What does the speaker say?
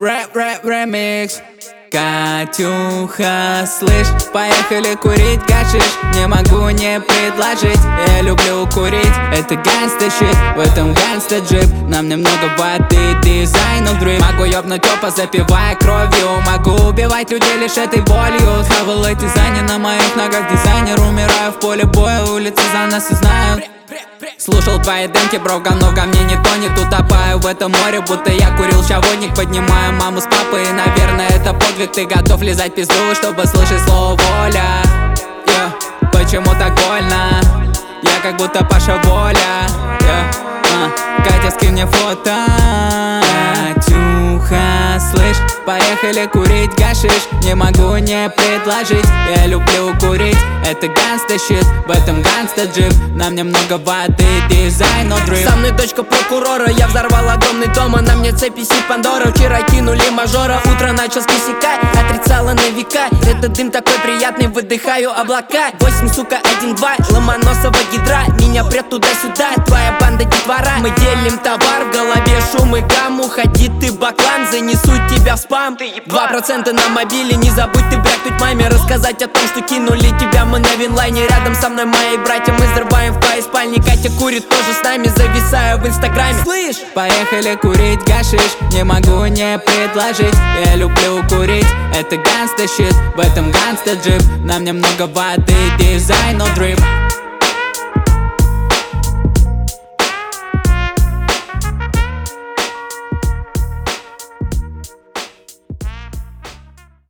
Ремикс. Катюха, слышь, поехали курить гашиш. Не могу не предложить, я люблю курить. Это гангста щит, в этом гангста джип. Нам немного воды, дизайн of dream. Могу ёбнуть опа, запивая кровью. Могу убивать людей лишь этой болью. Хавал эти дизайны на моих ногах. Дизайнер, умираю в поле боя. Улицы за нас и знают. Слушал твои демки, бро, говно ко мне не тонет. Утопаю в этом море, будто я курил щаводник. Поднимаю маму с папой, и, наверное, это подвиг. Ты готов лизать пизду, чтобы слышать слово воля? Почему так больно? Я как будто Паша Воля. Катя, скинь мне фото. Катюха, слышь, поехали курить гашиш. Не могу не предложить, я люблю курить. Это гангста щит, в этом гангста джип. Нам немного воды, дизайн of dream. Со мной дочка прокурора, я взорвал огромный дом. А на мне цепи си Пандора. Вчера кинули мажора, утро начал с косяка. Отрицала на века, этот дым такой приятный. Выдыхаю облака, 8, сука, 1-2. Ломоносова гидра, меня прет туда-сюда. Твоя банда детвора, мы делим товар. В голове шум и гам, уходи ты баклан. Занесу тебя в спам, 2% на мобиле. Не забудь ты брякнуть маме, рассказать о том, что кинули тебя мы на винлайне. Рядом со мной мои братья, мы взрываем в твоей спальне. Катя курит тоже с нами, зависаю в инстаграме. Слышь, поехали курить гашиш. Не могу не предложить, я люблю курить. Это гангста щит, в этом гангста джип. Нам немного воды, дизайн of dream.